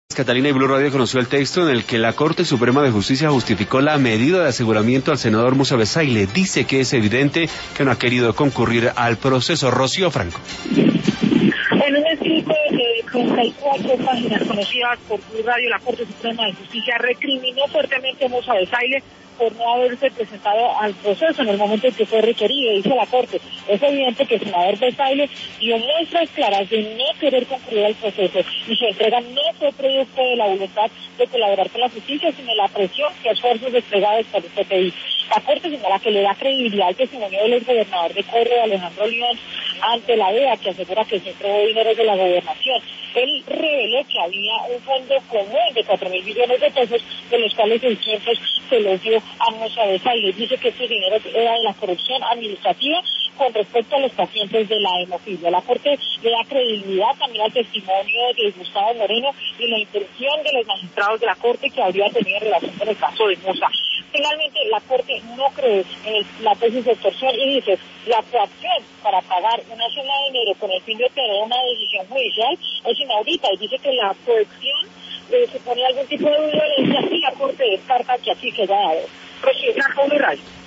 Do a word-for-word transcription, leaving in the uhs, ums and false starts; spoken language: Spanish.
Catalina y Blue Radio conoció el texto en el que la Corte Suprema de Justicia justificó la medida de aseguramiento al senador Musa Bezayle. Dice que es evidente que no ha querido concurrir al proceso. Rocío Franco. En un escrito de treinta y cuatro páginas conocidas por Blue Radio, la Corte Suprema de Justicia recriminó fuertemente a Musa Bezayle por no haberse presentado al proceso en el momento en que fue requerido. Dice la Corte: es evidente que el senador Bezayle dio muestras claras de no querer concluir el proceso y su entrega no fue producto de la voluntad de colaborar con la justicia, sino la presión y esfuerzos desplegados por el C P I. La Corte señala que le da credibilidad al testimonio del exgobernador de Córdoba, Alejandro León, ante la D E A, que asegura que se entregó dinero de la gobernación. Él reveló que había un fondo común de cuatro mil millones de pesos, de los cuales seiscientos se los dio a Musa Bezayle. Dice que este dinero era de la corrupción administrativa con respecto a los pacientes de la hemofilia. La Corte le da credibilidad también al testimonio de Gustavo Moreno y la intención de los magistrados de la Corte que habría tenido relación con el caso de Musa. Finalmente, la Corte no cree en la tesis de extorsión y dice: la coacción para pagar una suma de dinero con el fin de obtener una decisión judicial es inaudita, y dice que la coacción eh, supone algún tipo de violencia y la Corte descarta que así se haya dado. Rocío Franco, Blue Radio.